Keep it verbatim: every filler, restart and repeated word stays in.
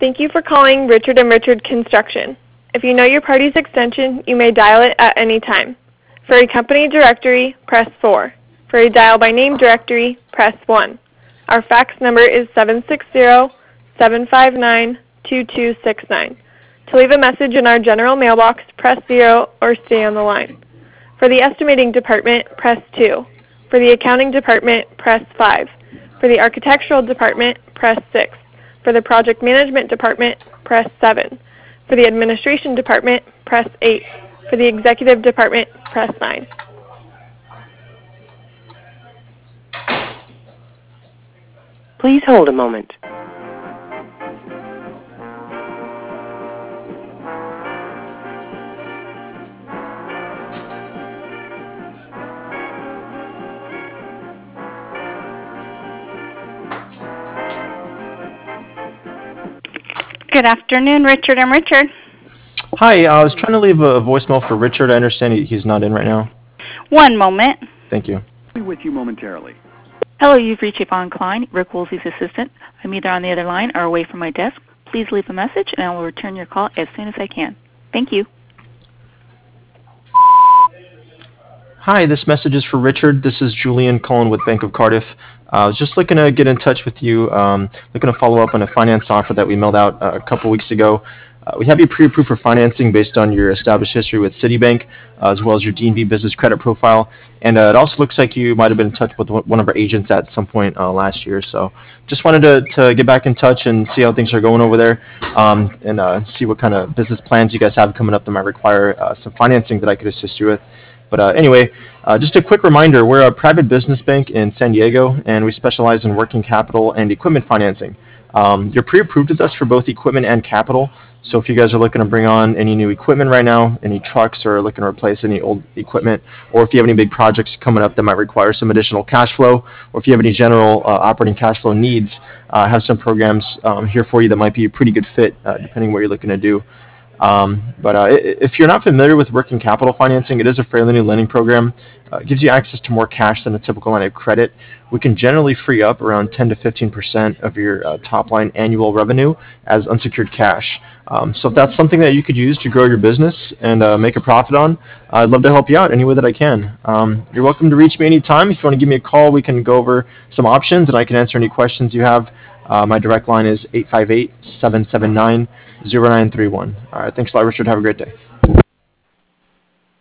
Thank you for calling Richard and Richard Construction. If you know your party's extension, you may dial it at any time. For a company directory, press four. For a dial by name directory, press one. Our fax number is seven six zero, seven five nine, two two six nine. To leave a message in our general mailbox, press zero or stay on the line. For the estimating department, press two. For the accounting department, press five. For the architectural department, press six. For the project management department, press seven. For the administration department, press eight. For the executive department, press nine. Please hold a moment. Good afternoon, Richard and Richard. Hi, I was trying to leave a voicemail for Richard. I understand he- he's not in right now. One moment. Thank you. Be with you momentarily. Hello, you've reached Yvonne Klein, Rick Woolsey's assistant. I'm either on the other line or away from my desk. Please leave a message and I will return your call as soon as I can. Thank you. Hi, this message is for Richard. This is Julian calling with Bank of Cardiff. Uh, I was just looking to get in touch with you, um, looking to follow up on a finance offer that we mailed out uh, a couple weeks ago. Uh, we have you pre-approved for financing based on your established history with Citibank, uh, as well as your D and B business credit profile. And uh, it also looks like you might have been in touch with one of our agents at some point uh, last year. So just wanted to, to get back in touch and see how things are going over there, um, and uh, see what kind of business plans you guys have coming up that might require uh, some financing that I could assist you with. But uh, anyway, uh, just a quick reminder, we're a private business bank in San Diego, and we specialize in working capital and equipment financing. Um, you're pre-approved with us for both equipment and capital, so if you guys are looking to bring on any new equipment right now, any trucks, or looking to replace any old equipment, or if you have any big projects coming up that might require some additional cash flow, or if you have any general uh, operating cash flow needs, uh, I have some programs um, here for you that might be a pretty good fit, uh, depending what you're looking to do. Um, but uh, if you're not familiar with working capital financing, it is a fairly new lending program. Uh, it gives you access to more cash than a typical line of credit. We can generally free up around ten to fifteen percent of your uh, top line annual revenue as unsecured cash. Um, so if that's something that you could use to grow your business and uh, make a profit on, I'd love to help you out any way that I can. Um, you're welcome to reach me anytime. If you want to give me a call, we can go over some options and I can answer any questions you have. Uh, my direct line is eight five eight, seven seven nine, zero nine three one. All right, thanks a lot, Richard. Have a great day.